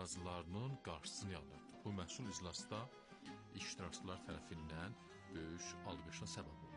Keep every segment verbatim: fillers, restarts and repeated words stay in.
ixraclarının qarşısını alırdı. Bu məsul iclasda iştirakçılar tərəfindən böyük alqışa səbəb oldu.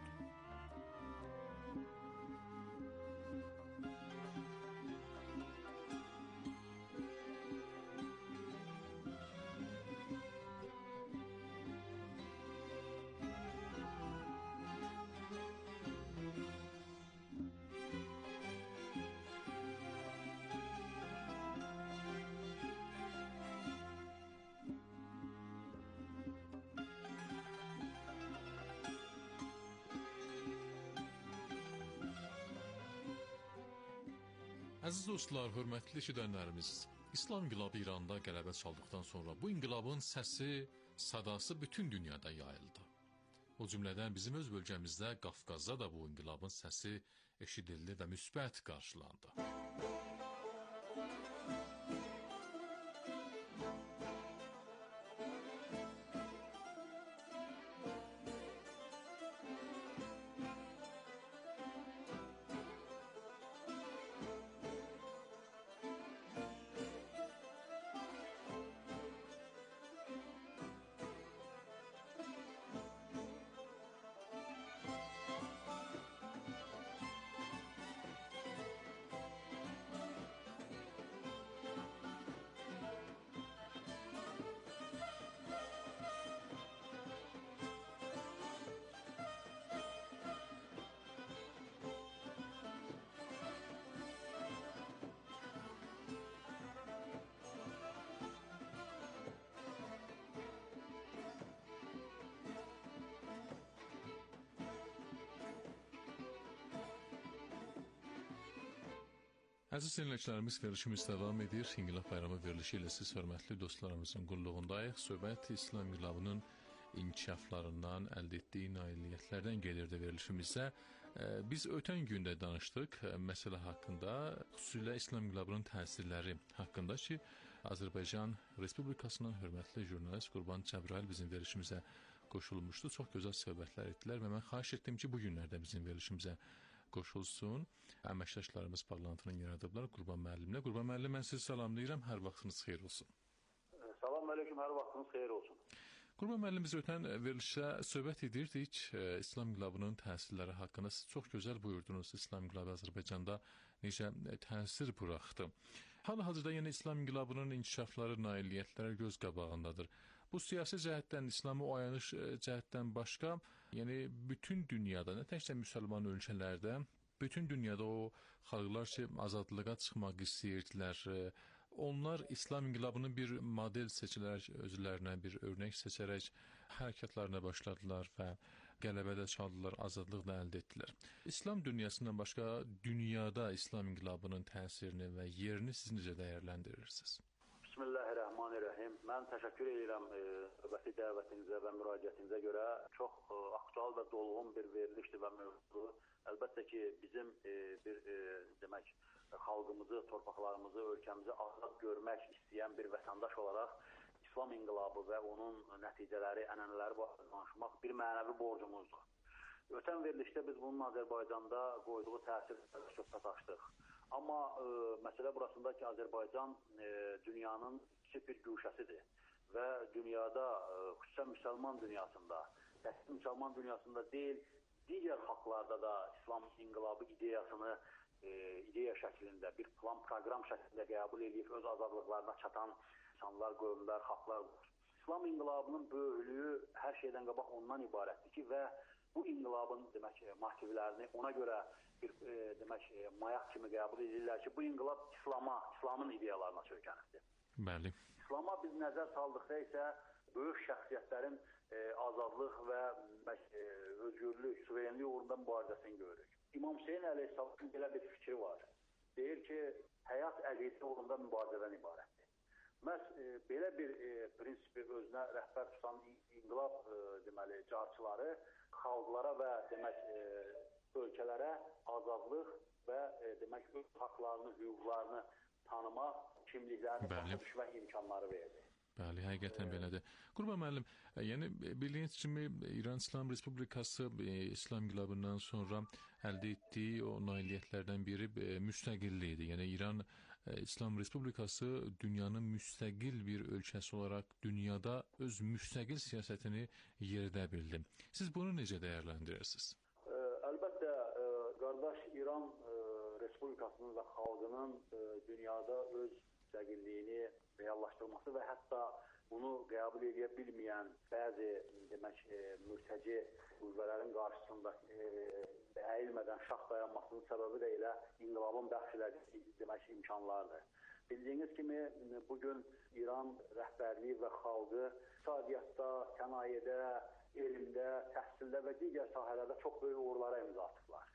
Əziz dostlar, hörmətli eşidənlərimiz, İslam inqilabı İranda qələbə çaldıqdan sonra bu inqilabın səsi, sadası bütün dünyada yayıldı. O cümlədən bizim öz bölgəmizdə Qafqazda da bu inqilabın səsi eşidildi və müsbət qarşılandı. Əziz dinləyicilərimiz, verilişimiz davam edir. İnqilab Bayramı verilişi ilə siz hörmətli dostlarımızın qulluğundayıq. Söhbət İslam inqilabının inkişaflarından, əldə etdiyi nailiyyətlərdən gelirdi verilişimizə. Biz ötən gündə danışdıq məsələ haqqında, xüsusilə İslam inqilabının təsirləri haqqında ki, Azərbaycan Respublikasının hörmətli jurnalist Qurban Cəbrayıl bizim verilişimizə qoşulmuşdu. Çox gözəl söhbətlər etdilər və mən xahiş etdim ki, bu günlərdə bizim verilişimizə qoşulsun. Əməkdaşlarımız parlamentini yaradıblar Qurban müəllimlə. Qurban müəllim, mən sizi salamlayıram. Hər vaxtınız xeyir olsun. Salam aleyküm, hər vaxtınız xeyir olsun. Qurban müəllim, biz ötən verilişdə söhbət edirdik İslam inqilabının təsirləri haqqında. Siz çox gözəl buyurdunuz, İslam inqilabı Azərbaycanda necə təsir buraxdı. Hal-hazırda yəni İslam inqilabının inkişafları, nailiyyətləri göz qabağındadır. Bu siyasi cəhətdən, İslamı oyanış cəhətdən başqa, yəni bütün dünyada, nə təkcə müsəlman ölkələrdə, bütün dünyada o xalqlar ki, azadlığa çıxmaq istəyirdilər. Onlar İslam inqilabını bir model seçilərək, özlərinə bir örnək seçərək hərəkətlərinə başladılar və qələbədə çaldılar, azadlıq da əldə etdilər. İslam dünyasından başqa dünyada İslam inqilabının təsirini və yerini siz necə dəyərləndirirsiniz? Bismillahirrahmanirrahim. Mən təşəkkür edirəm növbəti dəvətinizə və müraciətinizə görə. Çox aktual və dolğun bir verilişdir və mövzu. Əlbəttə ki, bizim bir demək xalqımızı, torpaqlarımızı, ölkəmizi azad görmək istəyən bir vətəndaş olaraq İslam inqilabı və onun nəticələri, ənənələri barədə danışmaq bir mənəvi borcumuzdur. Ötən verilişdə biz bunun Azərbaycanda qoyduğu təsir söhbət açdıq. Amma e, məsələ burasında ki, Azərbaycan e, dünyanın kiçik bir güşəsidir və dünyada, e, xüsusən müsəlman dünyasında, təhsil müsəlman dünyasında deyil, digər xalqlarda da İslam inqilabı ideyasını e, ideya şəklində, bir plan, proqram şəklində qəbul edib öz azadlıqlarına çatan insanlar, qövmlər, xalqlar var. İslam inqilabının böyüklüyü hər şeydən qabaq ondan ibarətdir ki, və bu inqilabın demək motivlərini ona görə bir e, demək mayaq kimi qəbul edirlər ki, bu inqilab İslam'a, İslamın ideyalarına söykənirdi. Bəli. İslam'a biz nəzər saldıqda isə böyük şəxsiyyətlərin e, azadlıq və e, özgürlük, suverenlik uğrunda mübarizəsini görürük. İmam Hüseyin əleyhissalamın belə bir fikri var. Deyir ki, həyat əqidə uğrunda mübarizədən ibarətdir. Məhz e, belə bir e, prinsipi özünə rəhbər tutan inqilab e, deməli carçıları xalqlara və demək e, ölkələrə azadlıq və e, demək öz haqlarını, hüquqlarını tanımaq, kimliklərini başa düşmək imkanları verdi. Bəli, həqiqətən belədir. Qurban müəllim, yəni bildiyiniz kimi İran İslam Respublikası e, İslam inqilabından sonra əldə etdiyi o nailiyyətlərdən biri e, müstəqillikdir. Yəni İran İslam Respublikası dünyanın müstəqil bir ölkəsi olaraq dünyada öz müstəqil siyasətini yeridə bildi. Siz bunu necə dəyərləndirirsiniz? Əlbəttə, qardaş İran Respublikasının və xalqının dünyada öz müstəqilliyini reallaşdırması və hətta bunu qəbul edə bilməyən bəzi demək mürtəci qüvvələrin qarşısında əyilmədən şah dayanmasının səbəbi də elə inqilabın bəxş elədiyi demək imkanlardır. Bildiyiniz kimi bugün İran rəhbərliyi və xalqı iqtisadiyyatda, sənayedə, elmdə, təhsildə və digər sahələrdə çox böyük uğurlara imza atıblar.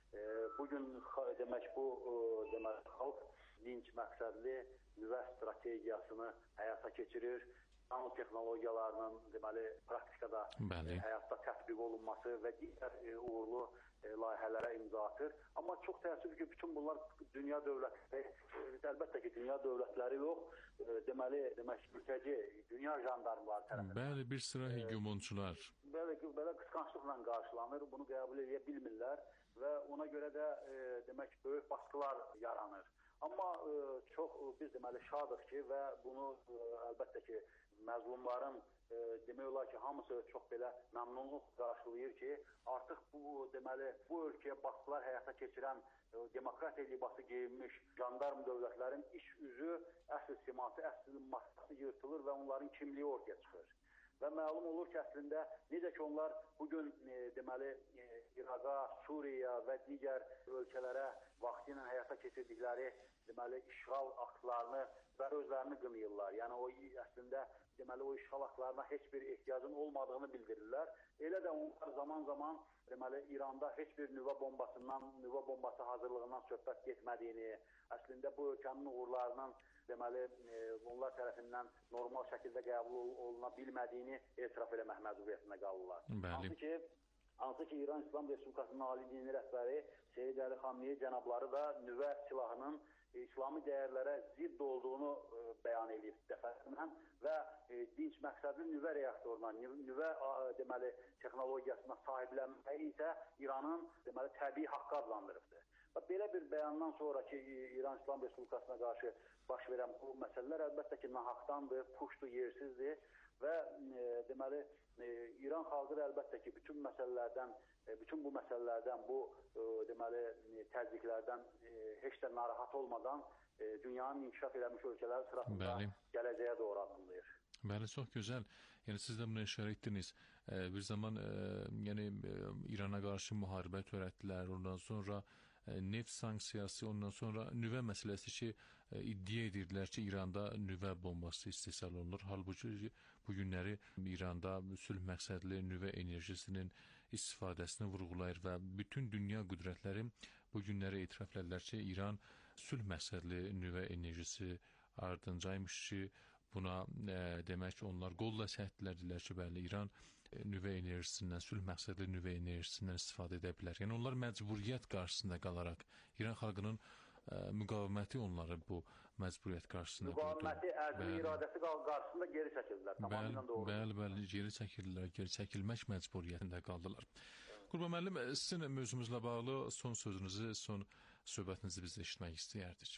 Bugün demək bu demək xalq dinc məqsədli nüvə strategiyasını həyata keçirir. Nanotexnologiyalarının deməli praktikada Bəli. həyatda tətbiq olunması və digər uğurlu layihələrə imza atır. Amma çox təəssüf ki, bütün bunlar dünya dövlətləri, əlbəttə ki, dünya dövlətləri yox, deməli, demək mültəci, dünya jandarmaları tərəfindən. Bəli, bir sıra hegemonçular. Belə, belə qısqanclıqla qarşılanır, bunu qəbul edə bilmirlər və ona görə də demək böyük baskılar yaranır. Amma çox biz deməli şadıq ki və bunu əlbəttə ki, məzlumların e, demək olar ki, hamısı çox belə məmnunluq qarşılayır ki, artıq bu deməli bu ölkəyə baskılar həyata keçirən e, demokratiya libası geyinmiş jandarm dövlətlərin iş üzü, əsl siması, əsl maskası yırtılır və onların kimliyi ortaya çıxır. Və məlum olur ki, əslində necə ki onlar bugün e, deməli e, İraqa, Suriya və digər ölkələrə vaxtı ilə həyata keçirdikləri deməli işğal aktlarını və özlərini qınayırlar. Yəni o əslində deməli o işğal aktlarına heç bir ehtiyacın olmadığını bildirirlər. Elə də onlar zaman-zaman deməli İranda heç bir nüvə bombasından, nüvə bombası hazırlığından söhbət getmədiyini, əslində bu ölkənin uğurlarının deməli onlar tərəfindən normal şəkildə qəbul oluna bilmədiyini etiraf eləmək məcburiyyətində qalırlar. Hansı ki, hansı ki İran İslam Respublikasının ali dini rəhbəri Seyyid Əli Xamneyi cənabları da nüvə silahının İslami dəyərlərə zidd olduğunu e, bəyan edib dəfələrlə və e, dinc məqsədli nüvə reaktoruna, nüvə a, deməli texnologiyasına sahiblənməyi isə İranın deməli təbii haqqı adlandırıbdır. Və belə bir bəyandan sonra ki, İran İslam Respublikasına qarşı baş verən bu məsələlər əlbəttə ki, nahaqdandır, puşdur, yersizdir və e, deməli e, İran xalqı da əlbəttə ki, bütün məsələlərdən bütün bu məsələlərdən, bu e, deməli təzyiqlərdən e, heç də narahat olmadan e, dünyanın inkişaf eləmiş ölkələri sırasında Bəli. gələcəyə doğru addımlayır. Bəli, çox gözəl. Yəni siz də bunu işarə etdiniz. E, bir zaman e, yəni e, İrana qarşı müharibə törətdilər. Ondan sonra e, neft sanksiyası, ondan sonra nüvə məsələsi ki, e, iddia edirdilər ki, İranda nüvə bombası istehsal olunur. Halbuki bu günləri İranda sülh məqsədli nüvə enerjisinin istifadəsini vurğulayır və bütün dünya qüdrətləri bu günləri etiraf edirlər ki, İran sülh məqsədli nüvə enerjisi ardınca-ymış ki, buna e, demək onlar qolla səhddirlər ki, bəli, İran e, nüvə enerjisindən, sülh məqsədli nüvə enerjisindən istifadə edə bilər. Yəni onlar məcburiyyət qarşısında qalaraq, İran xalqının e, müqaviməti onları bu məcburiyyət qarşısında qoydu. Müqaviməti, ərzli iradəsi qarşısında geri çəkildilər. Tamamilə doğru. Bəli, bəli, geri çəkildilər, geri çəkilmək məcburiyyətində qaldılar. Qurban müəllim, sizin mövzumuzla bağlı son sözünüzü, son söhbətinizi biz eşitmək istəyərdik.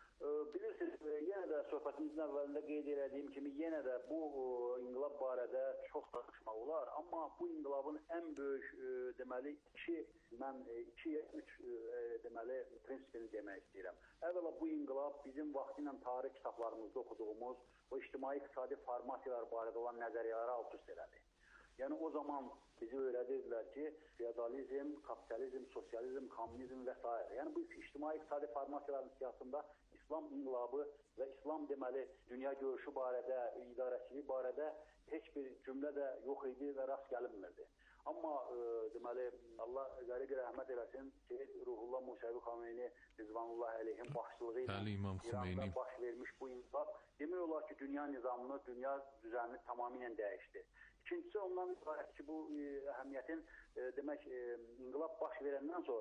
Söhbətimizin əvvəlində qeyd elədiyim kimi yenə də bu inqilab barədə çox danışmaq olar, amma bu inqilabın ən böyük e, deməli iki mən iki ya üç e, deməli prinsipini demək istəyirəm. Əvvəla bu inqilab bizim vaxtı ilə tarix kitablarımızda oxuduğumuz o ictimai-iqtisadi formasiyalar barədə olan nəzəriyyələri alt-üst elədi. Yəni o zaman bizi öyrədirdilər ki, feodalizm, kapitalizm, sosializm, kommunizm və s. Yəni bu ictimai-iqtisadi formasiyaların siyasətində İslam inqilabı və İslam deməli dünya görüşü barədə, idarəçiliyi barədə heç bir cümlə də yox idi və rast gəlinmirdi. Amma e, deməli Allah qəriq rəhmət eləsin ki, Ruhullah Musəvi Xameyni Rizvanullah əleyhin başçılığı ilə İranda baş vermiş bu inqilab demək olar ki, dünya nizamını, dünya düzənini tamamilə dəyişdi. İkincisi ondan ibarət ki, bu e, əhəmiyyətin e, demək e, inqilab baş verəndən sonra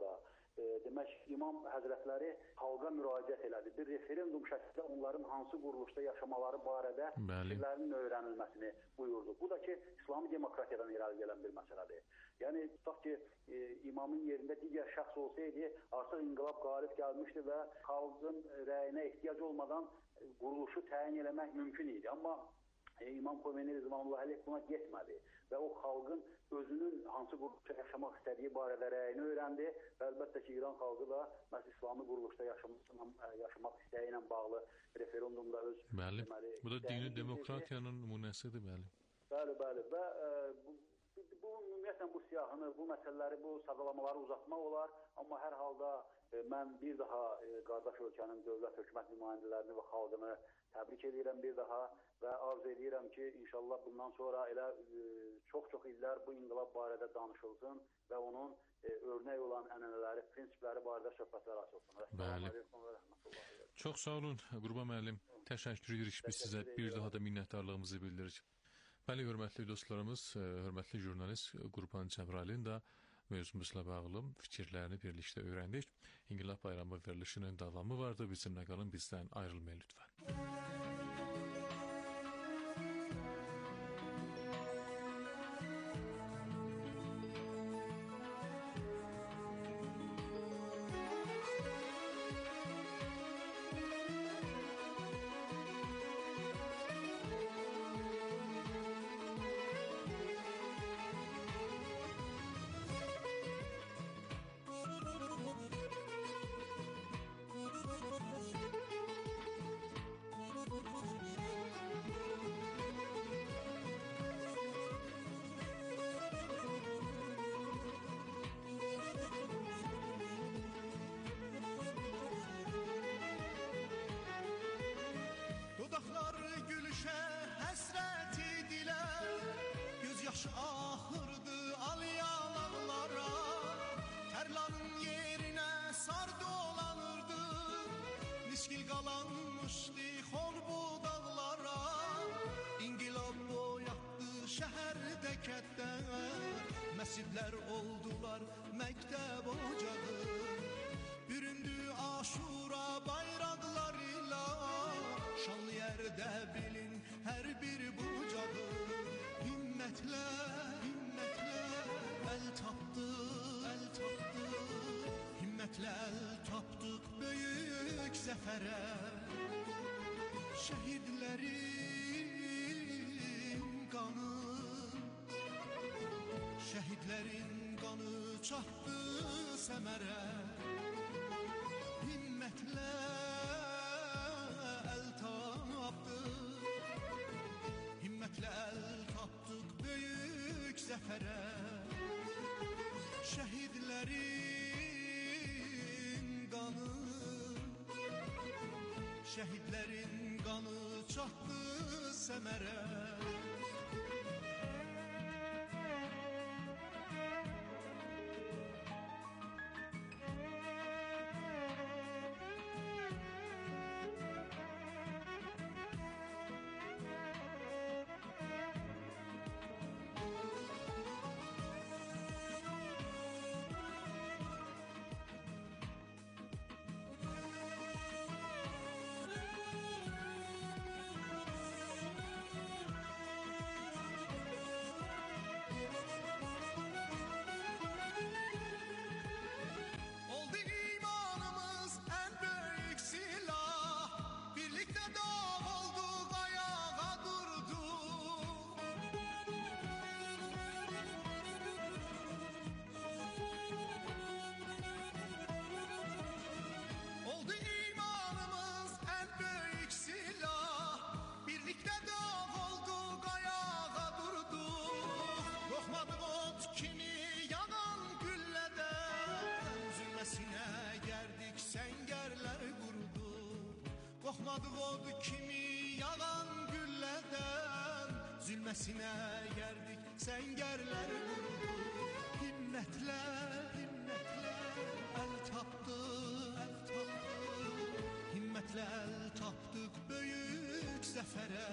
e, demək İmam Həzrətləri xalqa müraciət elədi. Bir referendum şəklində onların hansı quruluşda yaşamaları barədə fikirlərinin öyrənilməsini buyurdu. Bu da ki, İslami demokratiyadan irəli gələn bir məsələdir. Yəni, tutaq ki, e, imamın yerində digər şəxs olsaydı, artıq inqilab qalib gəlmişdi və xalqın rəyinə ehtiyac olmadan quruluşu təyin eləmək mümkün idi. Amma e, İmam Xomeyni Rizvanullah Əleyh buna getmədi və o xalqın özünün hansı quruluşda yaşamaq istədiyi barədə rəyini öyrəndi və əlbəttə ki, İran xalqı da məhz İslami quruluşda yaşamaq istəyi ilə bağlı referendumda öz... Bəli, deməli, bu da dini demokratiyanın nümunəsidir, bəli. Bəli, bəli və e, bu, bu, ümumiyyətlə bu siyahını, bu məsələləri, bu sadalamaları uzatmaq olar, amma hər halda e, mən bir daha e, qardaş ölkənin dövlət hökumət nümayəndələrini və xalqını təbrik edirəm bir daha və arzu edirəm ki, inşallah bundan sonra elə çox-çox illər bu inqilab barədə danışılsın və onun e, örnək olan ənənələri, prinsipləri barədə söhbətlər açılsın. Bəli. Çox sağ olun, Qurban müəllim. Təşəkkür edirik biz sizə. Bir daha da minnətdarlığımızı bildiririk. Bəli, hörmətli dostlarımız, hörmətli jurnalist Qurban Cəbrayılın da mövzumuzla bağlı fikirlərini birlikdə öyrəndik. İnqilab Bayramı verilişinin davamı vardı. Bizimlə qalın, bizdən ayrılmayın lütfən. Məscidlər oldular məktəb ocağı, büründü Aşura bayraqlarıyla, şanlı yerdə bilin hər bir bucağı. Himmətlə, himmətlə əl tapdıq, əl tapdıq, himmətlə əl tapdıq böyük zəfərə. Şəhidlərin qanı, şəhidlərin qanı çatdı səmərə. Himmətlə əl tapdıq, himmətlə əl tapdıq böyük zəfərə. Şəhidlərin qanı, şəhidlərin qanı çatdı səmərə. Qorxmadıq od kimi yalan güllədən, zülməsinə yerdik səngərlər vurdu. Himmətlə, himmətlə əl tapdıq, əl tapdıq, himmətlə əl tapdıq böyük zəfərə.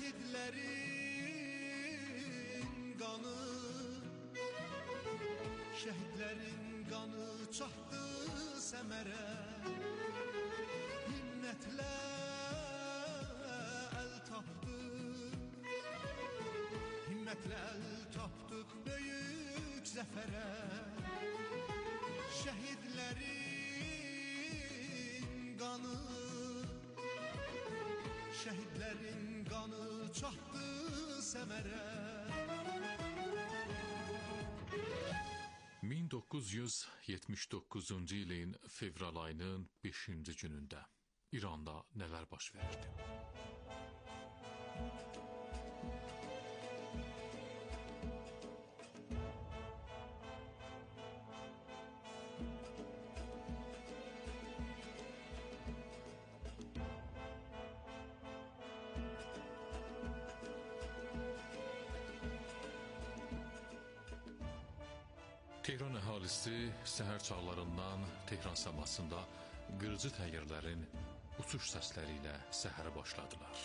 Şəhidlərin qanı, Şəhidlərin qanı çatdı səmərə, minnətlə əl tapdıq, himmətlə əl tapdıq böyük zəfərə. Şəhidlərin qanı, şəhidlərin qanı çatdı səmərə. min doqquz yüz yetmiş doqquzuncu ilin fevral ayının beşinci günündə İranda nələr baş verirdi? Tehran əhalisi səhər çağlarından Tehran səmasında qırıcı təyyarələrin uçuş səsləri ilə səhərə başladılar.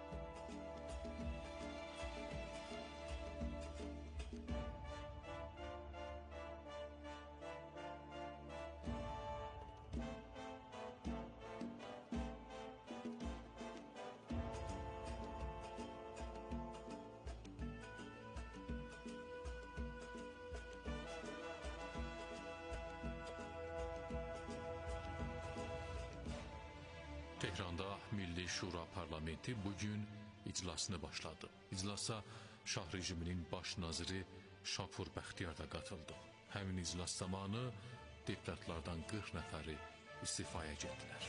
Tehranda Milli Şura Parlamenti bugün iclasını başladı. İclasa Şah rejiminin baş naziri Şapur Bəxtiyar da qatıldı. Həmin iclas zamanı deputatlardan qırx nəfəri istifaya getdilər.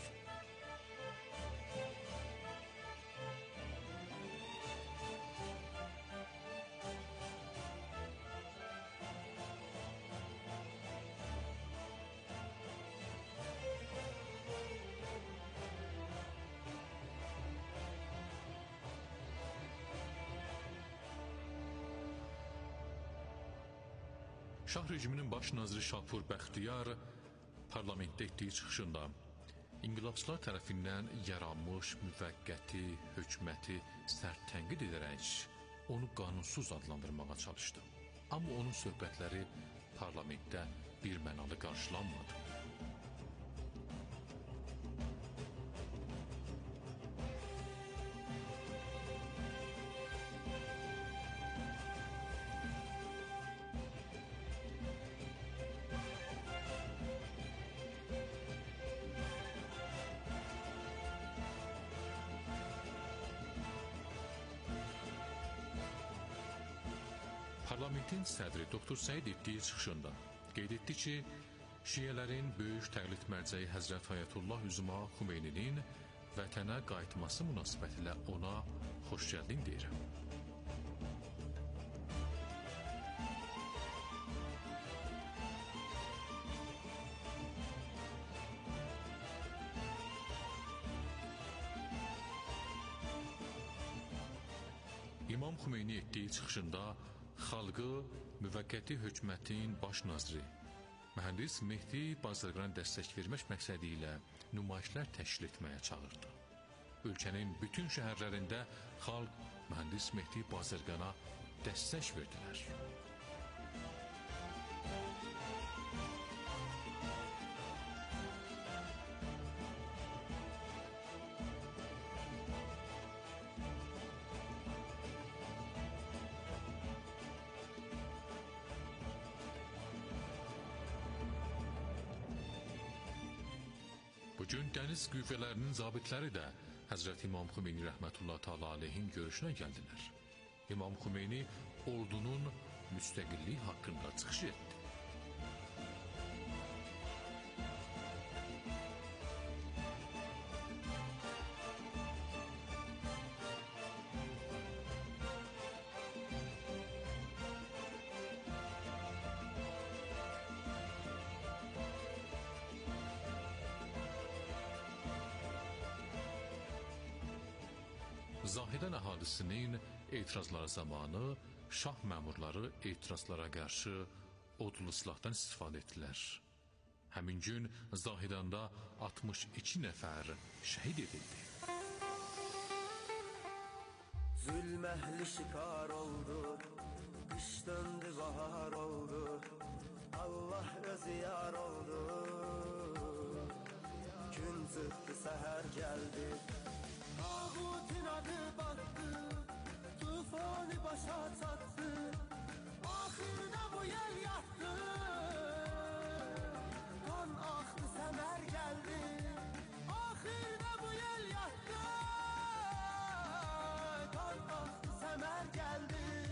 Şah rejiminin baş naziri Şapur Bəxtiyar parlamentdə etdiyi çıxışında inqilabçılar tərəfindən yaranmış müvəqqəti hökuməti sərt tənqid edərək onu qanunsuz adlandırmağa çalışdı. Amma onun söhbətləri parlamentdə birmənalı qarşılanmadı. Parlamentin sədri doktor Səid etdiyi çıxışında qeyd etdi ki, şiələrin böyük təqlid mərcəyi Həzrət Ayətullah Üzma Xumeyninin vətənə qayıtması münasibətilə ona xoş gəldin deyirəm. İmam Xumeyni etdiyi çıxışında xalqı müvəqqəti hökumətin baş naziri mühəndis Mehdi Bazarqana dəstək vermək məqsədi ilə nümayişlər təşkil etməyə çağırdı. Ölkənin bütün şəhərlərində xalq mühəndis Mehdi Bazarqana dəstək verdilər. Bugün dəniz qüvvələrinin zabitləri də Həzrət İmam Xumeyni rəhmətullah təala aleyhin görüşünə gəldilər. İmam Xumeyni ordunun müstəqilliyi haqqında çıxış etdi. Zahidən əhalisinin etirazları zamanı şah məmurları etirazlara qarşı odlu silahdan istifadə etdilər. Həmin gün Zahidanda altmış iki nəfər şəhid edildi. Zülm əhli şikar oldu, qış döndü bahar oldu, Allah özü yar oldu. Gün çıktı, seher geldi. Ağutin adı battı, tufanı başa çattı. Ahırda bu yel yattı, kan aktı, semer geldi. Ahırda bu yel yattı, kan aktı, semer geldi.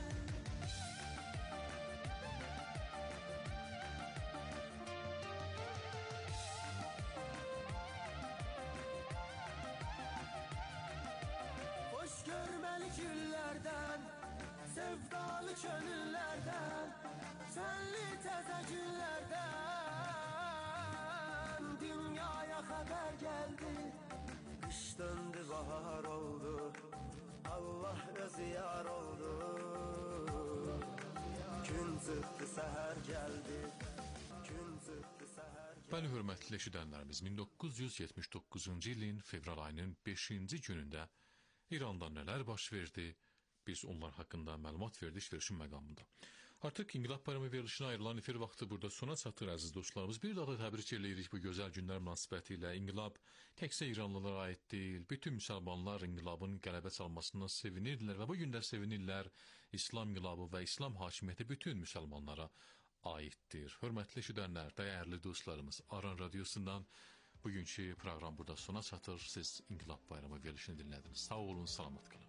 Hoş görmeli güllerden, sevdalı gönüllerden, senli teze günlerden dünyaya haber geldi. Kış döndü, bahar oldu, Allah özü yar oldu. Gün çıktı, seher geldi. Gün çıktı, seher geldi. Bəli, hörmətli eşidənlərimiz, min doqquz yüz yetmiş doqquzuncu ilin fevral ayının beşinci günündə İranda nələr baş verdi? Biz onlar haqqında məlumat verdik verişin məqamında. Artıq İnqilab Bayramı verilişinə ayrılan efir vaxtı burada sona çatır, əziz dostlarımız. Bir daha da təbrik edirik bu gözəl günlər münasibəti ilə. İnqilab təkcə İranlılara aid deyil. Bütün müsəlmanlar inqilabın qələbə çalmasından sevinirdilər və bu gün də sevinirlər. İslam inqilabı və İslam hakimiyyəti bütün müsəlmanlara aiddir. Hörmətli eşidənlər, dəyərli dostlarımız, Aran Radiosundan bugünkü proqram burada sona çatır. Siz İnqilab Bayramı verilişini dinlədiniz. Sağ olun, salamat qalın.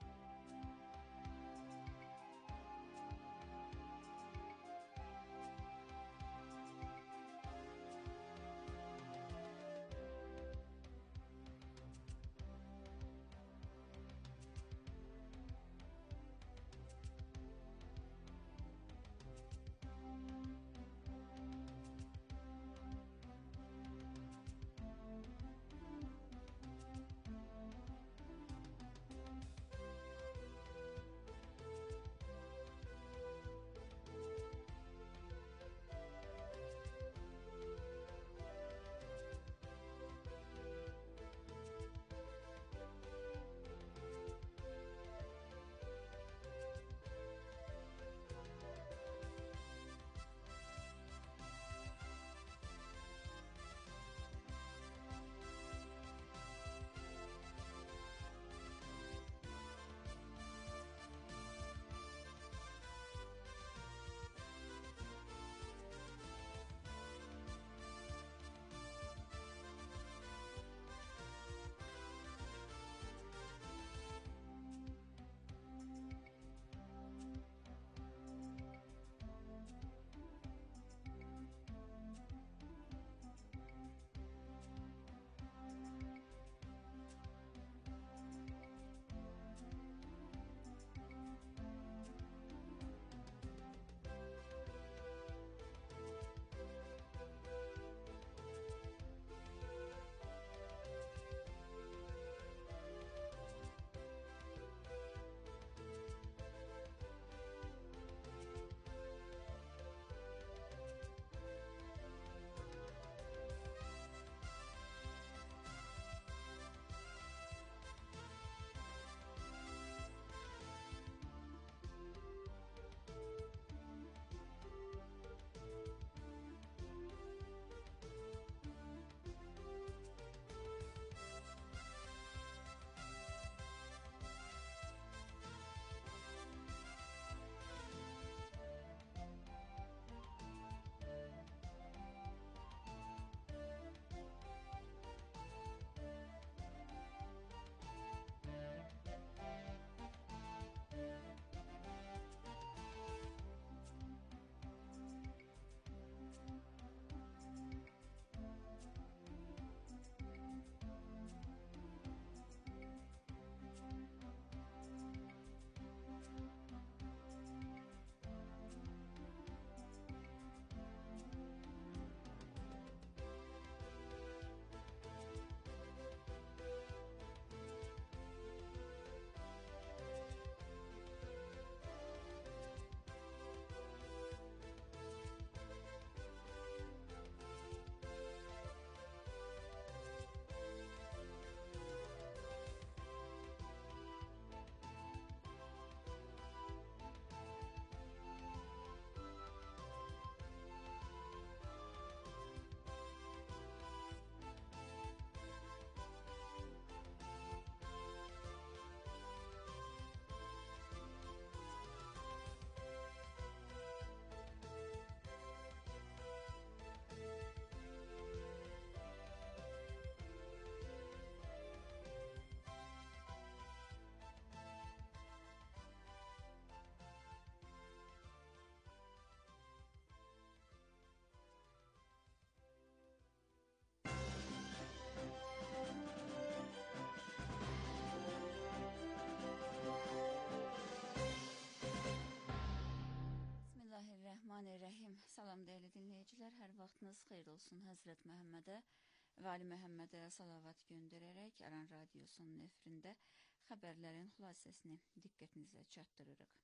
Sabahınız xeyir olsun Həzrət Məhəmmədə və Ali Məhəmmədə salavat göndərərək Aran Radiosunun efirində xəbərlərin xülasəsini diqqətinizə çatdırırıq.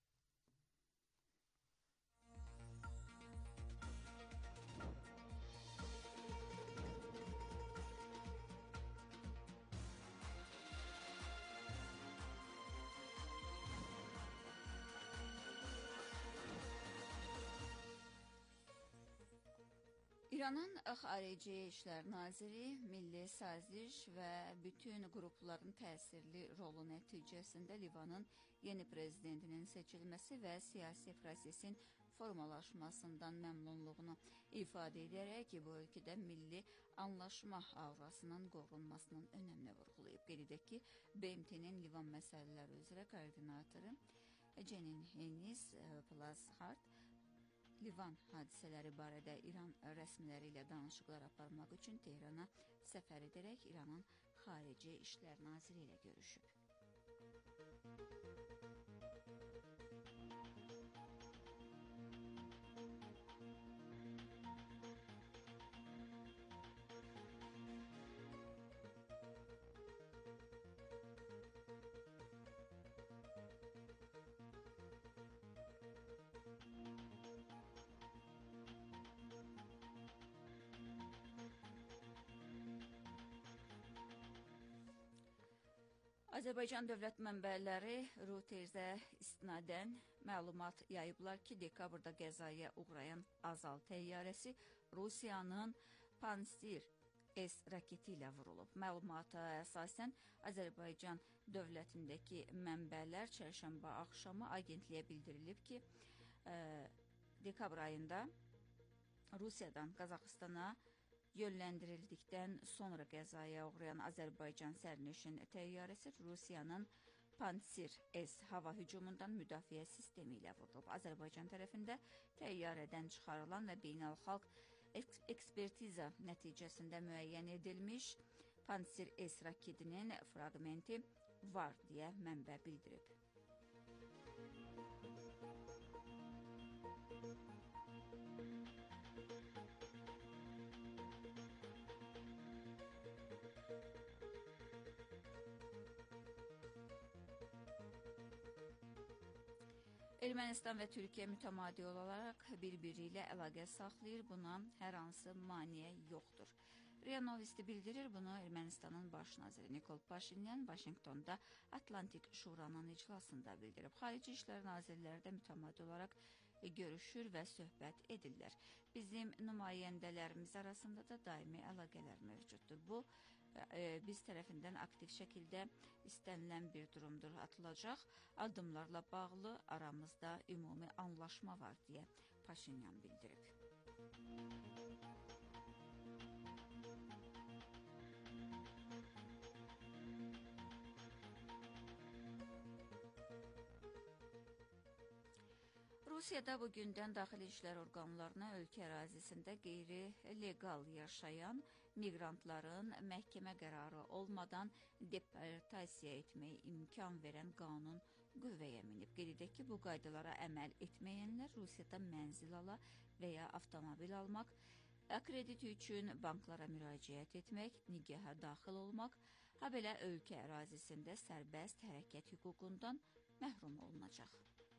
İranın Xarici İşlər Naziri Milli Saziş və bütün qrupların təsirli rolu nəticəsində Livanın yeni prezidentinin seçilməsi və siyasi prosesin formalaşmasından məmnunluğunu ifadə edərək bu ölkədə milli anlaşma aurasının qorunmasının önəmini vurğulayıb. Qeyd edək ki, B M T-nin Livan məsələləri üzrə koordinatoru Cenin Enis Plashart Livan hadisələri barədə İran rəsmiləri ilə danışıqlar aparmaq üçün Tehrana səfər edərək İranın Xarici İşlər Naziri ilə görüşüb. Azərbaycan dövlət mənbələri Reutersə istinadən məlumat yayıblar ki, dekabrda qəzaya uğrayan Azal təyyarəsi Rusiyanın Pansir S raketi ilə vurulub. Məlumata əsasən Azərbaycan dövlətindəki mənbələr çərşənbə axşamı agentliyə bildirilib ki, e, dekabr ayında Rusiyadan Qazaxıstana yönləndirildikdən sonra qəzaya uğrayan Azərbaycan sərnişin təyyarəsi Rusiyanın Pansir S hava hücumundan müdafiə sistemi ilə vurulub. Azərbaycan tərəfində təyyarədən çıxarılan və beynəlxalq ekspertiza nəticəsində müəyyən edilmiş Pansir S raketinin fraqmenti var deyə mənbə bildirib. Ermənistan və Türkiyə mütəmadi olaraq bir-biri ilə əlaqə saxlayır, buna hər hansı maneə yoxdur. RIA Novosti bildirir, bunu Ermənistanın baş naziri Nikol Paşinyan Vaşinqtonda Atlantik Şuranın iclasında bildirib. Xarici İşlər Nazirləri də mütəmadi olaraq görüşür və söhbət edirlər. Bizim nümayəndələrimiz arasında da daimi əlaqələr mövcuddur. Bu, e, biz tərəfindən aktiv şəkildə istənilən bir durumdur, atılacaq addımlarla bağlı aramızda ümumi anlaşma var deyə Paşinyan bildirib. Rusiyada bugündən daxili işlər orqanlarına ölkə ərazisində qeyri-legal yaşayan miqrantların məhkəmə qərarı olmadan deportasiya etməyə imkan verən qanun qüvvəyə minib. Qeyd edək ki, bu qaydalara əməl etməyənlər Rusiyada mənzil ala və ya avtomobil almaq, kredit üçün banklara müraciət etmək, nigaha daxil olmaq, ha belə ölkə ərazisində sərbəst hərəkət hüququndan məhrum olunacaq.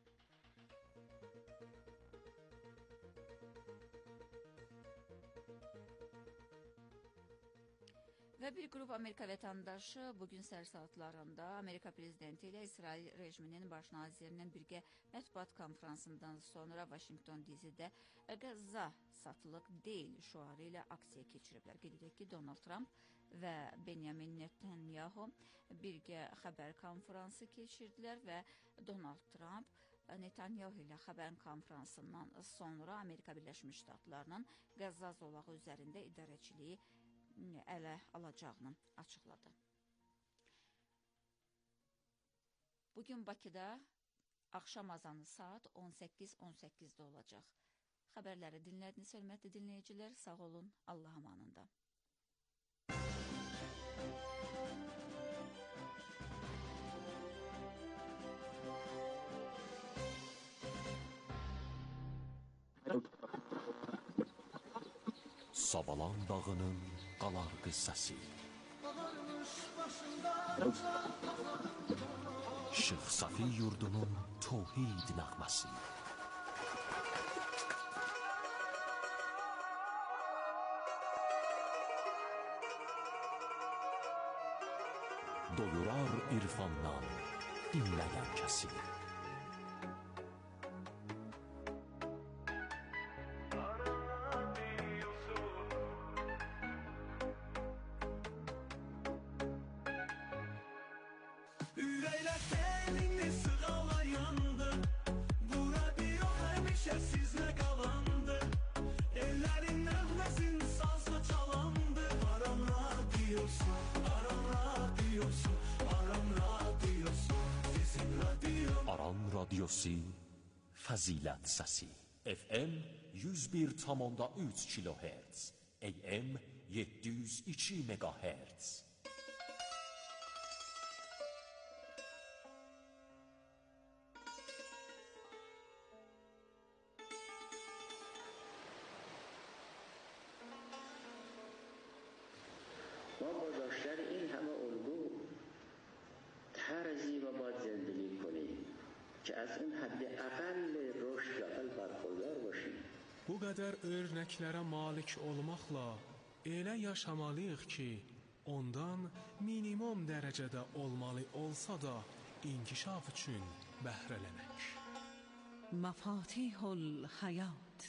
Və bir qrup Amerika vətəndaşı bugün səhər saatlarında Amerika prezidenti ilə İsrail rejiminin baş nazirinin birgə mətbuat konferansından sonra Vaşinqton D C-də Qəzza satılıq deyil şüarı ilə aksiya keçiriblər. Qeyd edək ki, Donald Trump və Benjamin Netanyahu birgə xəbər konferansı keçirdilər və Donald Trump Netanyahu ilə xəbər konferansından sonra Amerika Birləşmiş Ştatlarının Qəzza zolağı üzərində idarəçiliyi ələ alacağını açıqladı. Bugün Bakıda axşam azanı saat on səkkiz on səkkizdə olacaq. Xəbərləri dinlədiniz, hörmətli dinləyicilər. Sağ olun, Allah amanında. Sabalan dağının qalar qıssası. Şeyx Safi yurdunun tövhid nəğməsi. Doyurar irfandan dinləyən kəsi. Ürəklər telinli sığala yandı. Bu radio həmişə sizlə qalandı. Ellərin nəğməsin sazla çalandı. Aran radiosu, Aran radiosu, Aran radiosu, bizim radio. Aran radiosu, fəzilət səsi. F M yüz bir tam üç kilohertz, A M yedi yüz iki megahertz. ما با داشتن این همه الگو طرزی و باید زندگی کنیم که از اون حد اقل رشد اقل برخوردار باشیم. Bu qədər örnəklərə malik olmaqla elə yaşamalıyıq ki, ondan minimum dərəcədə olmalı olsa da inkişaf üçün bəhrələnək. مفاتیح الحیات.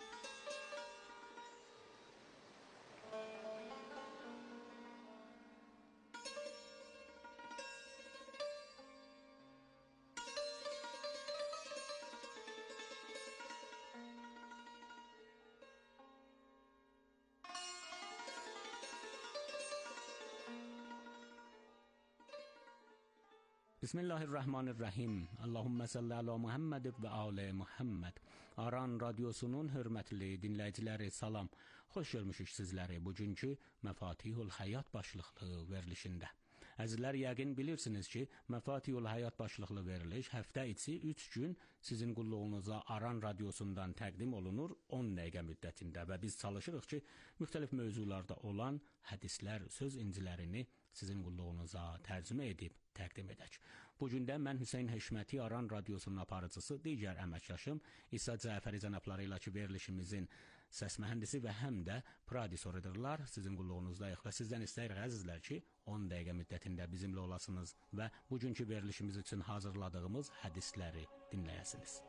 بسم الله الرحمن الرحیم. Allahumma salli ala Muhammed və ali Muhammed. Aran radiosunun hörmətli dinləyiciləri salam. Xoş görmüşük sizləri bugünkü Məfatihul Həyat başlıqlı verilişində. Əzizlər, yəqin bilirsiniz ki, Məfatihul Həyat başlıqlı veriliş həftə içi üç gün sizin qulluğunuza Aran radiosundan təqdim olunur on dəqiqə müddətində və biz çalışırıq ki, müxtəlif mövzularda olan hədislər, söz incilərini sizin qulluğunuza tərcümə edib təqdim edək. Bugün də mən Hüseyn Heşməti, Aran radiosunun aparıcısı, digər əməkdaşım İsa Cəfəri cənabları ilə ki, verilişimizin səs mühəndisi və həm də prodüsordurlar sizin qulluğunuzdayıq və sizdən istəyirik əzizlər ki, on dəqiqə müddətində bizimlə olasınız və bugünkü verilişimiz üçün hazırladığımız hədisləri dinləyəsiniz.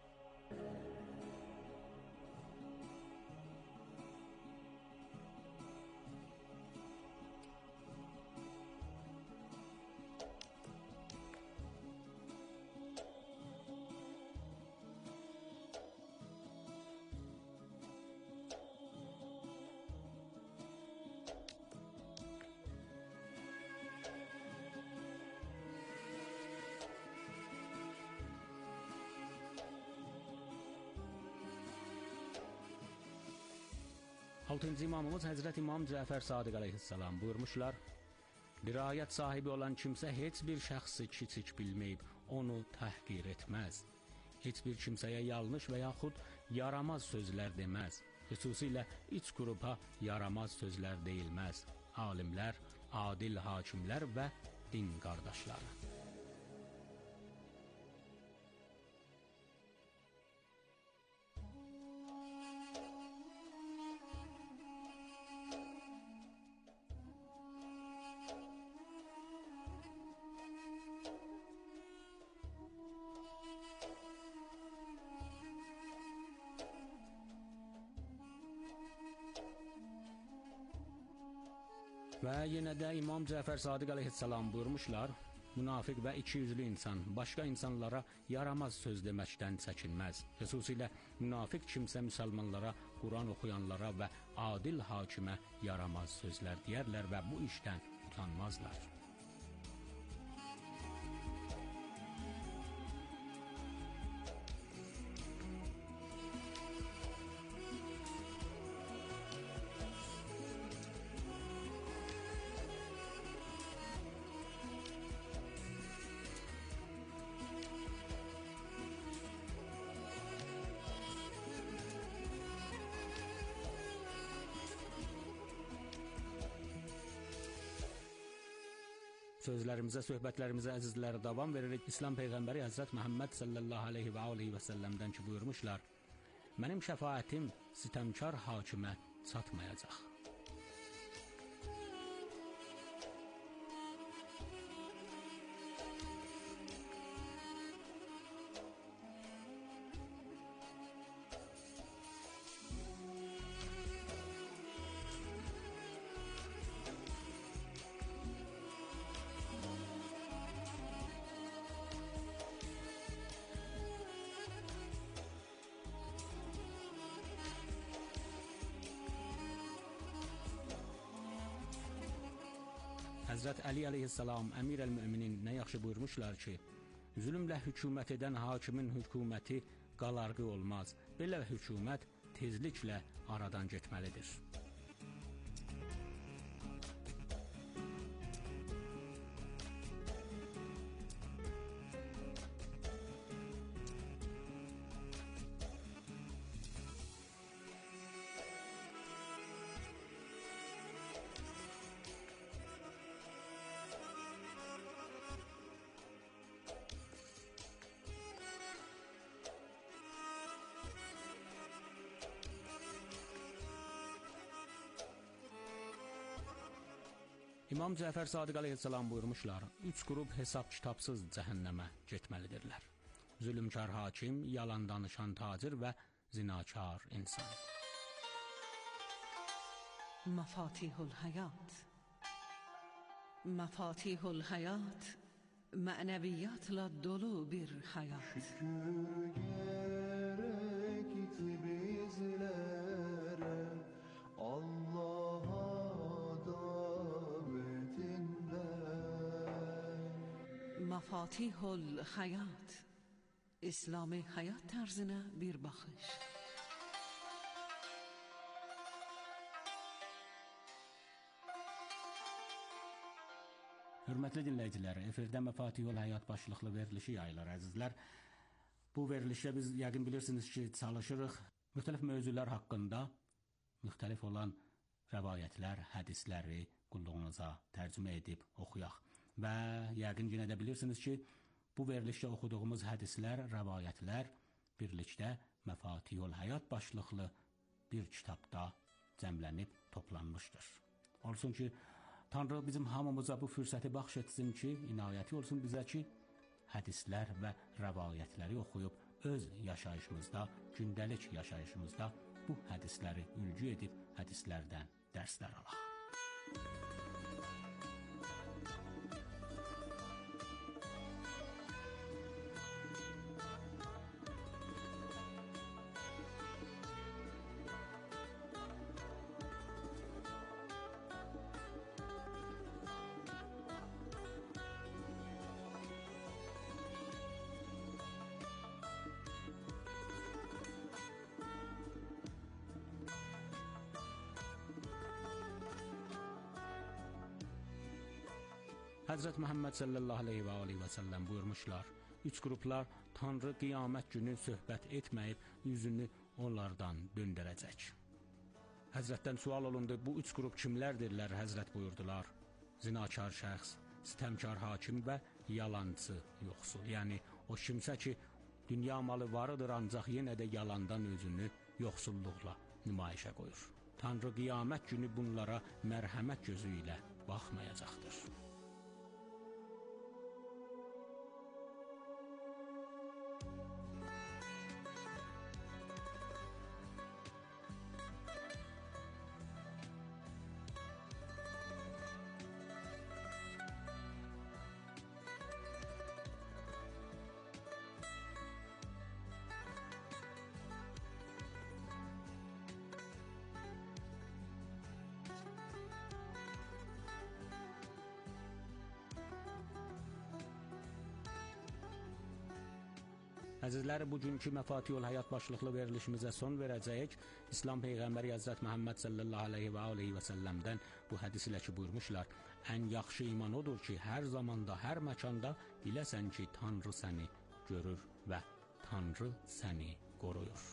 Altıncı imamımız Həzrət İmam Cəfər Sadiq əleyhissalam buyurmuşlar: dirayət sahibi olan kimsə heç bir şəxsi kiçik bilməyib onu təhqir etməz. Heç bir kimsəyə yanlış və yaxud yaramaz sözlər deməz. Xüsusilə iç qrupa yaramaz sözlər deyilməz. Alimlər, adil hakimlər və din qardaşları. Və yenə də İmam Cəfər Sadiq əleyhissalam buyurmuşlar: münafiq və ikiyüzlü insan başqa insanlara yaramaz söz deməkdən çəkinməz. Xüsusilə münafiq kimsə müsəlmanlara, Quran oxuyanlara və adil hakimə yaramaz sözlər deyərlər və bu işdən utanmazlar. Sözlərimizə, söhbətlərimizə əzizləri davam veririk. İslam Peyğəmbəri Həzrət Məhəmməd sallallahu aleyhi və aleyhi və səlləmdən ki buyurmuşlar: mənim şəfaətim sitəmkar hakimə çatmayacaq. Həzrət Əli əleyhissalam, Əmir əl-Möminin nə yaxşı buyurmuşlar ki, zülmlə hökumət edən hakimin hökuməti qalarğı olmaz. Belə hökumət tezliklə aradan getməlidir. İmam Cəfər Sadiq əleyhissalam buyurmuşlar: üç qrup hesab kitabsız cəhənnəmə getməlidirlər. Zülmkar hakim, yalan danışan tacir və zinakar insan. Məfatihul həyat. Məfatihul həyat mənəviyyatla dolu bir həyat. Şükür gerekti bizlere Allah'a Məfatihul həyat İslami həyat tərzinə bir baxış. Hörmətli dinləyicilər, efirdə Məfatihul həyat başlıqlı verilişi yayılır əzizlər. Bu verilişdə biz yəqin bilirsiniz ki, çalışırıq müxtəlif mövzular haqqında müxtəlif olan rəvayətlər, hədisləri qulluğunuza tərcümə edib oxuyaq. Və yəqin yenə də bilirsiniz ki, bu verilişdə oxuduğumuz hədislər, rəvayətlər birlikdə Məfatihul həyat başlıqlı bir kitabda cəmlənib toplanmışdır. Olsun ki, Tanrı bizim hamımıza bu fürsəti bəxş etsin ki, inayəti olsun bizə ki, hədislər və rəvayətləri oxuyub öz yaşayışımızda, gündəlik yaşayışımızda bu hədisləri ülgü edib hədislərdən dərslər alaq. Həzrət Məhəmməd sallallahu aleyhi və aleyhi və səlləm buyurmuşlar: üç qruplar Tanrı qiyamət günü söhbət etməyib yüzünü onlardan döndərəcək. Həzrətdən sual olundu, bu üç qrup kimlərdirlər? Həzrət buyurdular: zinakar şəxs, sitəmkar hakim və yalancı yoxsul. Yəni o kimsə ki, dünya malı varıdır, ancaq yenə də yalandan özünü yoxsulluqla nümayişə qoyur. Tanrı qiyamət günü bunlara mərhəmət gözü ilə baxmayacaqdır. Əzizləri, bugünkü Məfatihul həyat başlıqlı verilişimizə son verəcəyik. İslam Peyğəmbəri Həzrət Məhəmməd sallallahu aleyhi və aleyhi və səlləmdən bu hədis ilə ki buyurmuşlar: ən yaxşı iman odur ki, hər zamanda, hər məkanda biləsən ki, Tanrı səni görür və Tanrı səni qoruyur.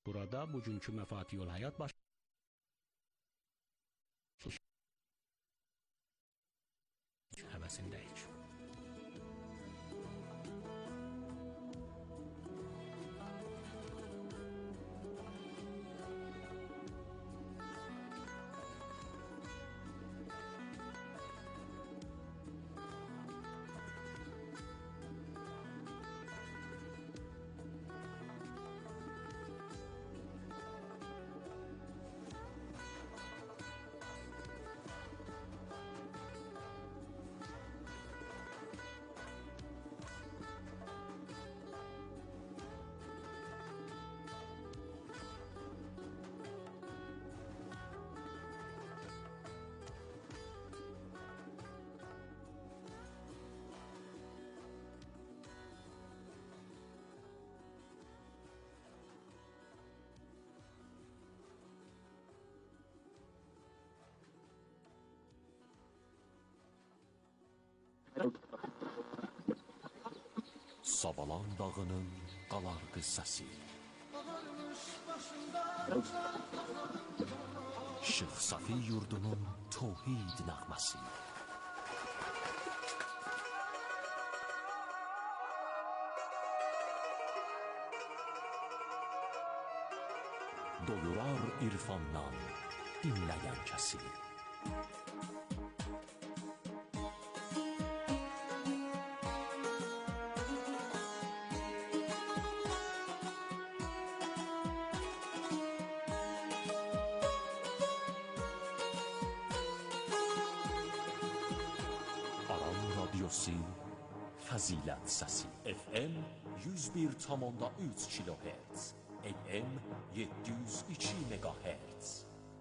burada bugünkü Məfatihul Həyat baş həvəsindəyik. Savalan dağının qalardı səsi, Şeyx Safi yurdunun tövhid nəğməsi, doyurar irfandan dinləyən kəsi. Fəzilət səsi F M yüz bir tam üç kilohertz, A M yeddi yüz iki megahertz.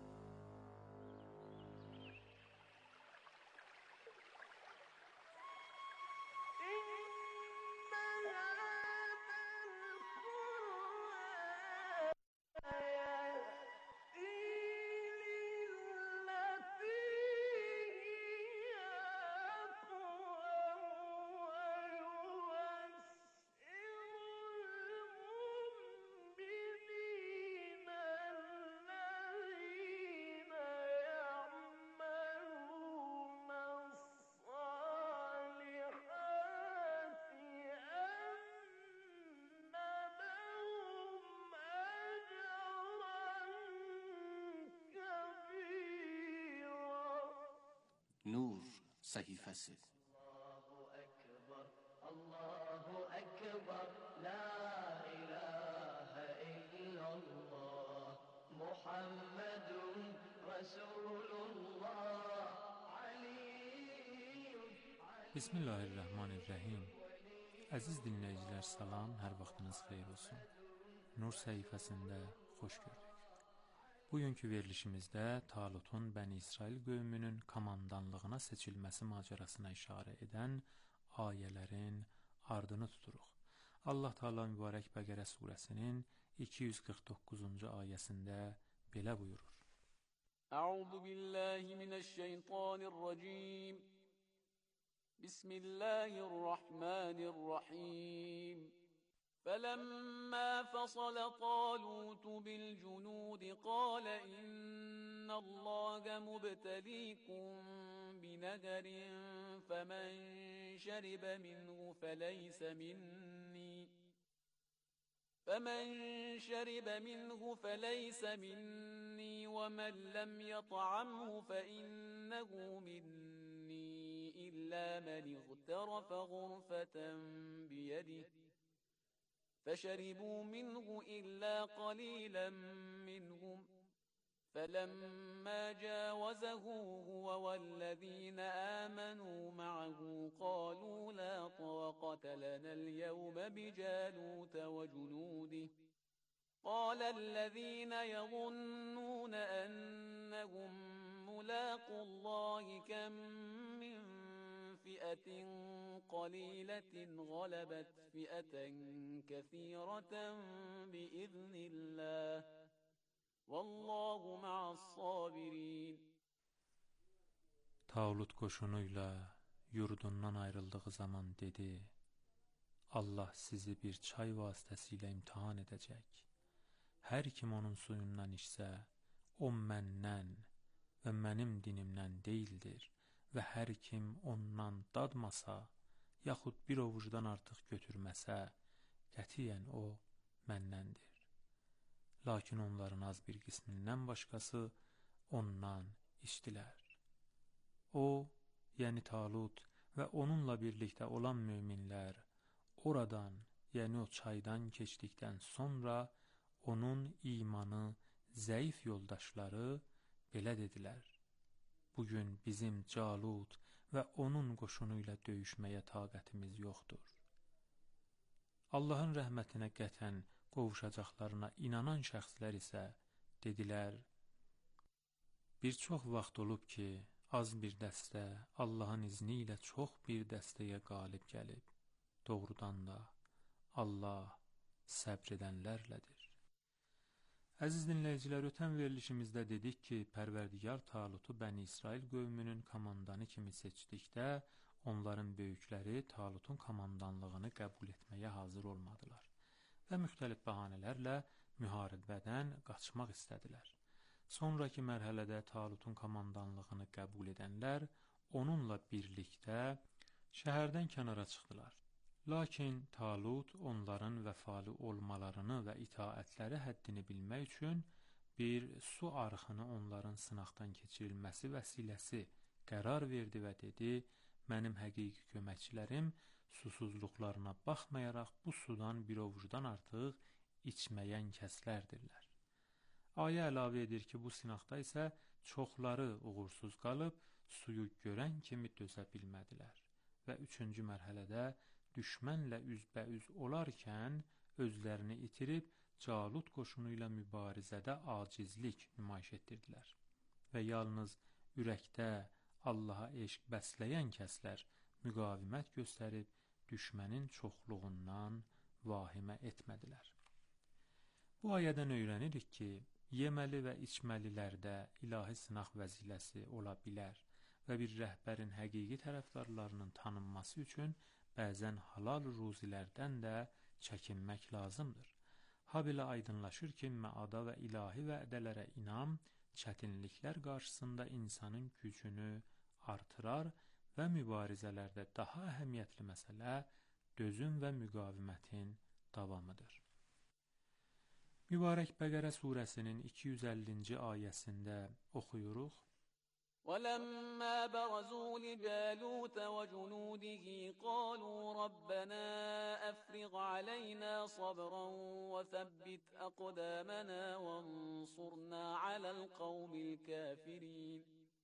Nur səhifəsi. Allahu Ekber, Allahu Ekber, La ilahe illallah, Muhammedun Resulullah, Aliyyun. Bismillahirrahmanirrahim. Əziz dinləyicilər, salam, hər vaxtınız xeyir olsun. Nur səhifəsində xoş gördük. Bugünkü verilişimizdə Talutun Bəni İsrail qövmünün komandanlığına seçilməsi macərasına işarə edən ayələrin ardını tuturuq. Allah Teala mübarək Bəqərə surəsinin iki yüz qırx doqquzuncu ayəsində belə buyurur. Əuzu billahi minəşşeytanirracim. Bismillahirrahmanirrahim. فلما فصل طالوت بالجنود قال إن الله مبتليكم بنهر فمن شرب منه فليس مني فمن شرب منه فليس مني ومن لم يطعمه فإنه مني إلا من اغترف غرفة بيده فشربوا منه إلا قليلا منهم فلما جاوزه هو والذين آمنوا معه قالوا لا طاقة لنا اليوم بجالوت وجنوده قال الذين يظنون أنهم ملاقوا الله كم من فئة قليلة غلبت فئة كثيرة بإذن الله والله مع الصابرين. Talut qoşunuyla yurdundan ayrıldığı zaman dedi: Allah sizi bir çay vasitəsilə imtihan edəcək. hər kim onun suyundan içsə, o məndən və mənim dinimdən deyildir və hər kim ondan dadmasa, yaxud bir ovucdan artıq götürməsə, qətiyyən o məndəndir. Lakin onların az bir qismindən başqası ondan içdilər. O, yəni Talut və onunla birlikdə olan möminlər oradan, yəni o çaydan keçdikdən sonra onun imanı zəif yoldaşları belə dedilər: bugün bizim Calut və onun qoşunu ilə döyüşməyə taqətimiz yoxdur. Allahın rəhmətinə qətən qovuşacaqlarına inanan şəxslər isə dedilər: bir çox vaxt olub ki, az bir dəstə Allahın izni ilə çox bir dəstəyə qalib gəlib. Doğrudan da Allah səbr edənlərlədir. Əziz dinləyicilər, ötən verilişimizdə dedik ki, Pərverdigar Talutu Bəni İsrail qövmünün komandanı kimi seçdikdə, onların böyükləri Talutun komandanlığını qəbul etməyə hazır olmadılar və müxtəlif bəhanələrlə müharibədən qaçmaq istədilər. Sonraki mərhələdə Talutun komandanlığını qəbul edənlər onunla birlikdə şəhərdən kənara çıxdılar. Lakin Talut onların vəfalı olmalarını və itaətləri həddini bilmək üçün bir su arxını onların sınaqdan keçirilməsi vəsiləsi qərar verdi və dedi: mənim həqiqi köməkçilərim susuzluqlarına baxmayaraq bu sudan bir ovucdan artıq içməyən kəslərdirlər. Ayə əlavə edir ki, bu sınaqda isə çoxları uğursuz qalıb, suyu görən kimi dözə bilmədilər və üçüncü mərhələdə düşmənlə üzbəüz olarkən özlərini itirib Calut qoşunu ilə mübarizədə acizlik nümayiş etdirdilər və yalnız ürəkdə Allaha eşq bəsləyən kəslər müqavimət göstərib düşmənin çoxluğundan vahimə etmədilər. Bu ayədən öyrənirik ki, yeməli və içməlilərdə ilahi sınaq vəsiləsi ola bilər və bir rəhbərin həqiqi tərəfdarlarının tanınması üçün bəzən halal ruzilərdən də çəkinmək lazımdır. Habelə aydınlaşır ki, məada və ilahi vədələrə inam çətinliklər qarşısında insanın gücünü artırar və mübarizələrdə daha əhəmiyyətli məsələ dözüm və müqavimətin davamıdır. Mübarək Bəqərə surəsinin iki yüz əllinci ayəsində oxuyuruq: وَلَمَّا بَرَزُوا لِجَالُوتَ وَجُنُودِهِ قَالُوا رَبَّنَا أَفْرِغْ عَلَيْنَا صَبْرًا وَثَبِّتْ أَقْدَامَنَا وَانصُرْنَا عَلَى الْقَوْمِ الْكَافِرِينَ.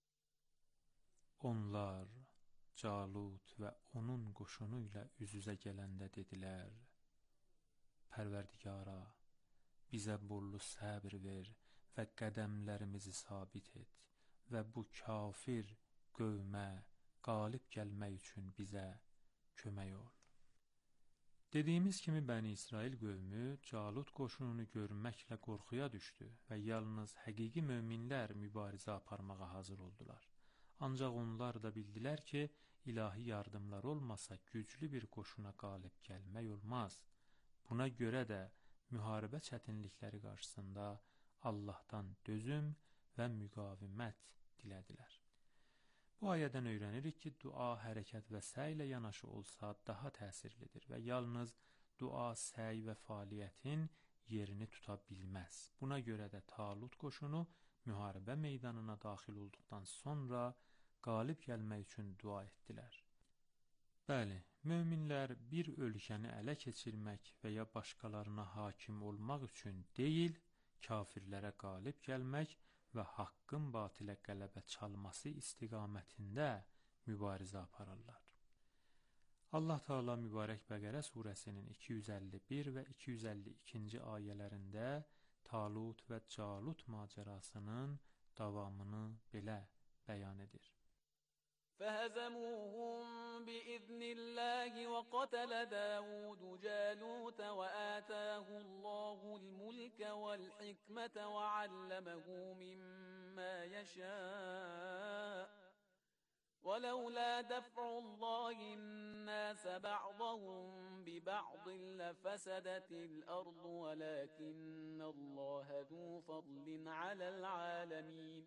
Onlar Calut və onun qoşunu ilə üz-üzə gələndə dedilər: Pərverdigara, bizə bollu səbr ver və qədəmlərimizi sabit et və bu kafir qövmə qalib gəlmək üçün bizə kömək ol. Dediyimiz kimi Bəni İsrail qövmü Calut qoşununu görməklə qorxuya düşdü və yalnız həqiqi möminlər mübarizə aparmağa hazır oldular. Ancaq onlar da bildilər ki, ilahi yardımlar olmasa güclü bir qoşuna qalib gəlmək olmaz. Buna görə də müharibə çətinlikləri qarşısında Allahdan dözüm və müqavimət dilədilər. Bu ayədən öyrənirik ki, dua, hərəkət və səy ilə yanaşı olsa daha təsirlidir və yalnız dua, səy və fəaliyyətin yerini tuta bilməz. Buna görə də Talut qoşunu müharibə meydanına daxil olduqdan sonra qalib gəlmək üçün dua etdilər. Bəli, möminlər bir ölkəni ələ keçirmək və ya başqalarına hakim olmaq üçün deyil, kafirlərə qalib gəlmək və haqqın batilə qələbə çalması istiqamətində mübarizə aparırlar. Allah Teala mübarək Bəqərə surəsinin iki yüz əlli bir və iki yüz əlli ikinci ayələrində Talut və Calut macərasının davamını belə bəyan edir. فهزموهم بإذن الله وقتل داود جالوت وآتاه الله الملك والحكمة وعلمه مما يشاء ولولا دفع الله الناس الناس بعضهم ببعض لفسدت الأرض ولكن الله ذو فضل على العالمين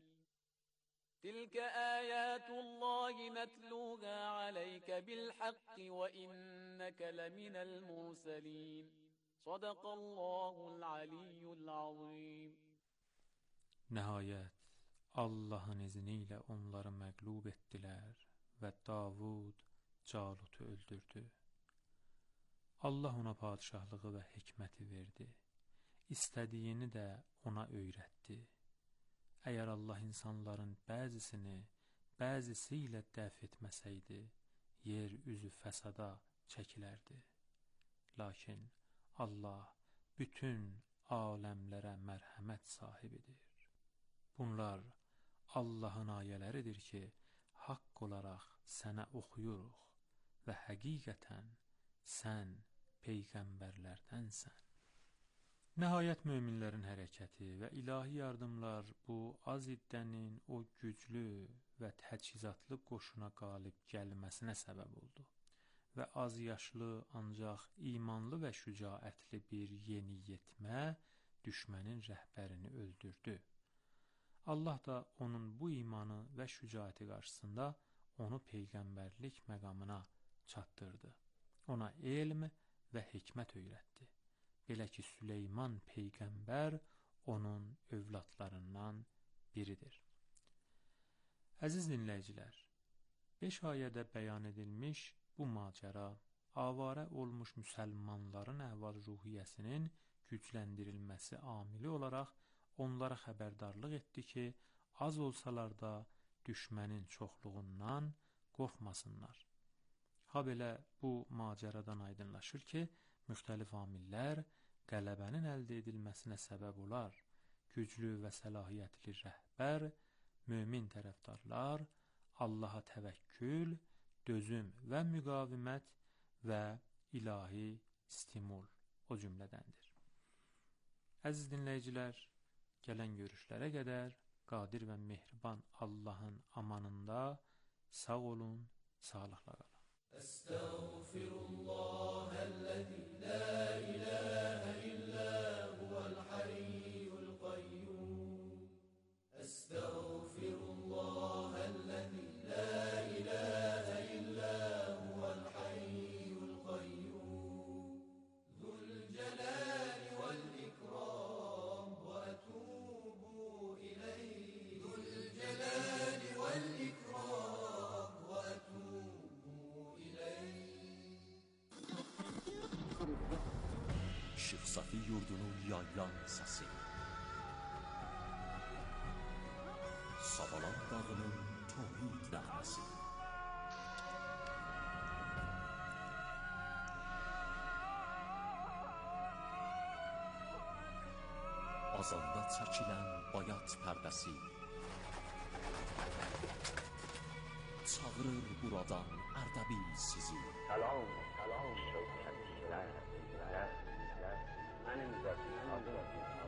تلك آيات الله نتلوها عليك بالحق وإنك لمن المرسلين صدق الله العلي العظيم. Nəhayət, Allahın izni ilə onları məqlub etdilər və Davud Calutu öldürdü. Allah ona padişahlığı və hikməti verdi. İstədiyini də ona öyrətdi. Əgər Allah insanların bəzisini bəzisi ilə dəf etməsəydi, yer üzü fəsada çəkilərdi. Lakin Allah bütün aləmlərə mərhəmət sahibidir. Bunlar Allahın ayələridir ki, haqq olaraq sənə oxuyuruq və həqiqətən sən peyğəmbərlərdənsən. Nəhayət möminlərin hərəkəti və ilahi yardımlar bu az iddənin o güclü və təchizatlı qoşuna qalib gəlməsinə səbəb oldu və az yaşlı ancaq imanlı və şücaətli bir yeniyetmə düşmənin rəhbərini öldürdü. Allah da onun bu imanı və şücaəti qarşısında onu peyğəmbərlik məqamına çatdırdı. Ona elm və hikmət öyrətdi. Belə ki, Süleyman peyğəmbər onun övladlarından biridir. Əziz dinləyicilər, beş ayədə bəyan edilmiş bu macəra avarə olmuş müsəlmanların əhval-ruhiyyəsinin gücləndirilməsi amili olaraq onlara xəbərdarlıq etdi ki, az olsalar da düşmənin çoxluğundan qorxmasınlar. Ha belə bu macəradan aydınlaşır ki, müxtəlif amillər qələbənin əldə edilməsinə səbəb olar. Güclü və səlahiyyətli rəhbər, mömin tərəfdarlar, Allaha təvəkkül, dözüm və müqavimət və ilahi stimul o cümlədəndir. Əziz dinləyicilər, gələn görüşlərə qədər qadir və mehriban Allahın amanında sağ olun, sağlıqla qalın. Estağfirullahəl-ləzi la ilahə illə huvəl-hayyul qayyum. Estağfirullahəl-ləzi la ilahə illə huvəl-hayyul qayyum. Zülcəlali vəl-ikram və ətubu ileyh. Zülcəlali vəl-ikram və ətubu ileyh. Şeyx Safi yurdunun yaylan səsi, Savalan dağının tohid nəğməsi, azanda çəkilən bayat pərdəsi, çağırır buradan Ərdəbil sizi. Salam, salam şövkətlər, mənim zədim adım,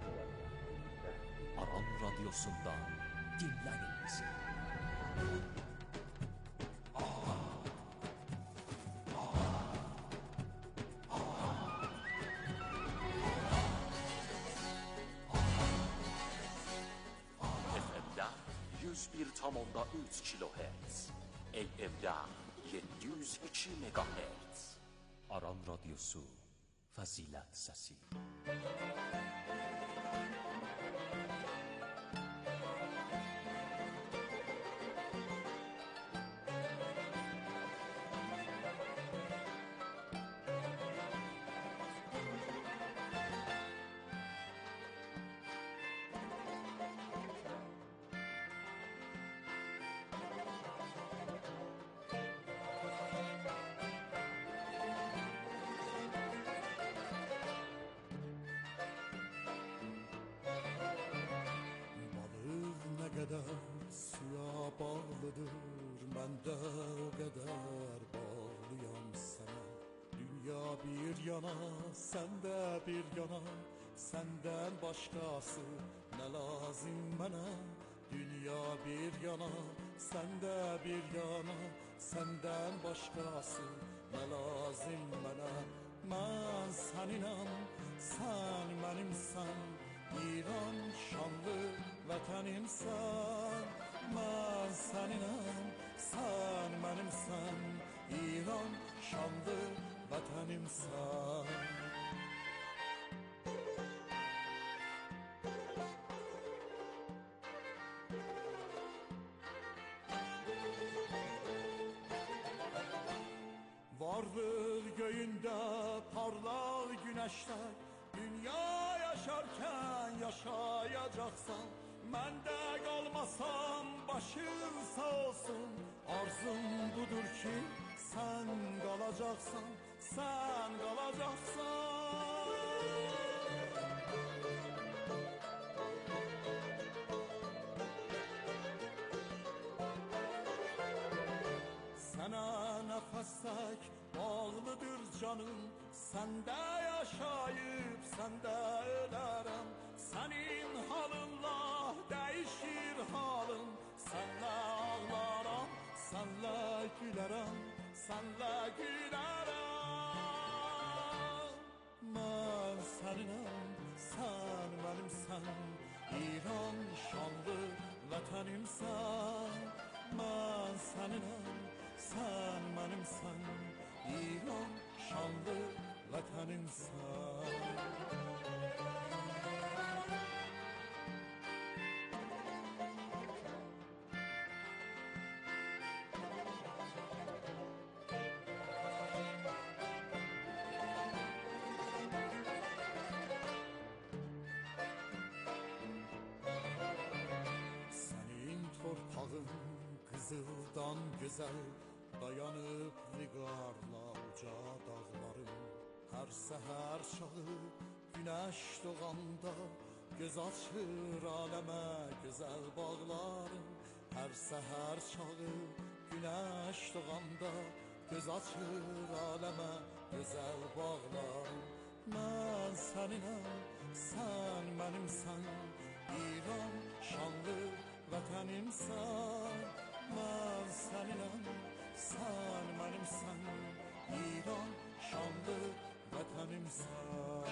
Aran radyosundan dinləyin bizi. F M-də yüz bir tam onda üç kilohertz, A M-də yeddi yüz iki megahertz. Aran radyosu, fəzilət səsi. Suya bağlıdır, mən də o qədər bağlıyam sənə. Dünya bir yana, sən də bir yana, səndən başqası nə lazım mənə. Dünya bir yana, sende bir yana, senden başkası ne lazım bana. Ben seninəm, sen benimsen, İran şanlı vatanımsan. Ben seninəm, sen benimsen, İran şanlı vatanımsan. Vardır göğünde parlak güneşler, dünya yaşarken yaşayacaksan. Ben de kalmasam başın sağ olsun. Arzum budur ki sen kalacaksan, sen kalacaksan. Sana nefesek bağlıdır canım, sende yaşayıp sende ölerim. Senin halınla değişir halım, senle ağlarım, senle gülerim, senle gülerim. Ben seninəm, sen benimsen, İran şanlı vatanımsan. Ben seninəm, sen benimsen, İran şanlı vatanımsan. Senin torpağın kızıldan güzel, dayanıp vigarla uca dağlarım. Her seher çağı güneş doğanda, göz açır aleme güzel bağlarım. Her seher çağı güneş doğanda, göz açır aleme güzel bağlarım. Ben seninəm, sen benimsen, İran şanlı vatanımsan. Ben seninəm, sen benimsen, İran şanlı vatanımsan.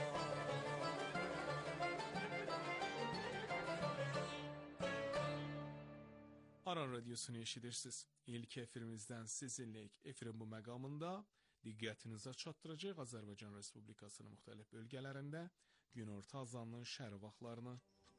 Aran Radyosunu eşidirsiniz. İlk efirimizden sizinleyik. Efirin bu məqamında diqqətinizə çatdıracaq Azərbaycan Respublikasının müxtəlif bölgələrində günorta azanının şəhər vaxtlarını.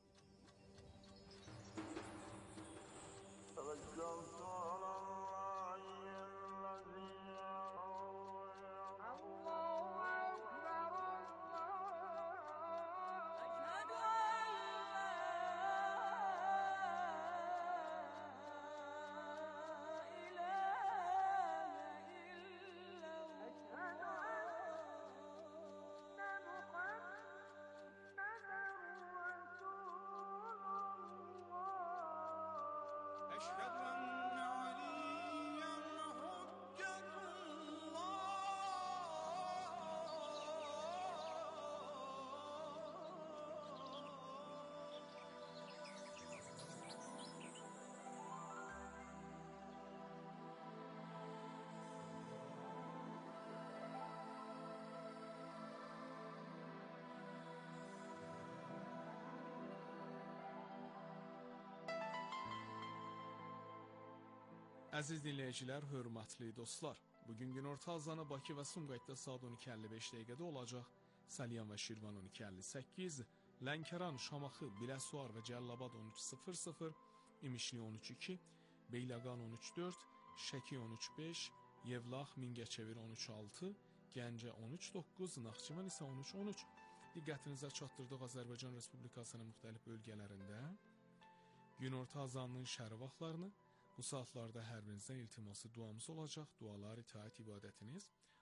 Əziz dinləyicilər, hörmətli dostlar, bugün günorta azanı Bakı və Sumqayıtda saat on iki əlli beş dəqiqədə olacaq. Salyan və Şirvan on iki əlli səkkiz, Lənkəran, Şamaxı, Biləsuvar və Cəllabad on üç sıfır sıfır, İmişli on üç iki, Beyləqan on üç dörd, Şəki on üç beş, Yevlax, Mingəçevir on üç altı, Gəncə on üç doqquz, Naxçıvan isə on üç on üç. Diqqətinizə çatdırdıq Azərbaycan Respublikasının müxtəlif bölgələrində günorta azanının şəhər vaxtlarını. Bu saatlarda hər birinizdən iltiması duamız olacaq. Dualar, itaət, ibadətiniz